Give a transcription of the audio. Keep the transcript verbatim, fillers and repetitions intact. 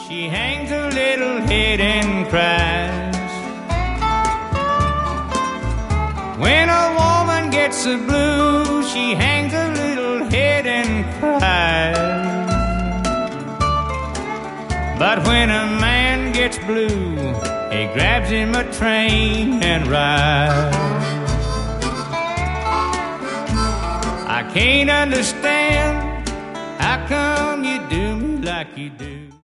She hangs her little head and cries. When a woman gets the blues, she hangs her little head and cries. But when a man gets blue, he grabs him a train and rides. I can't understand how come you do me like you do.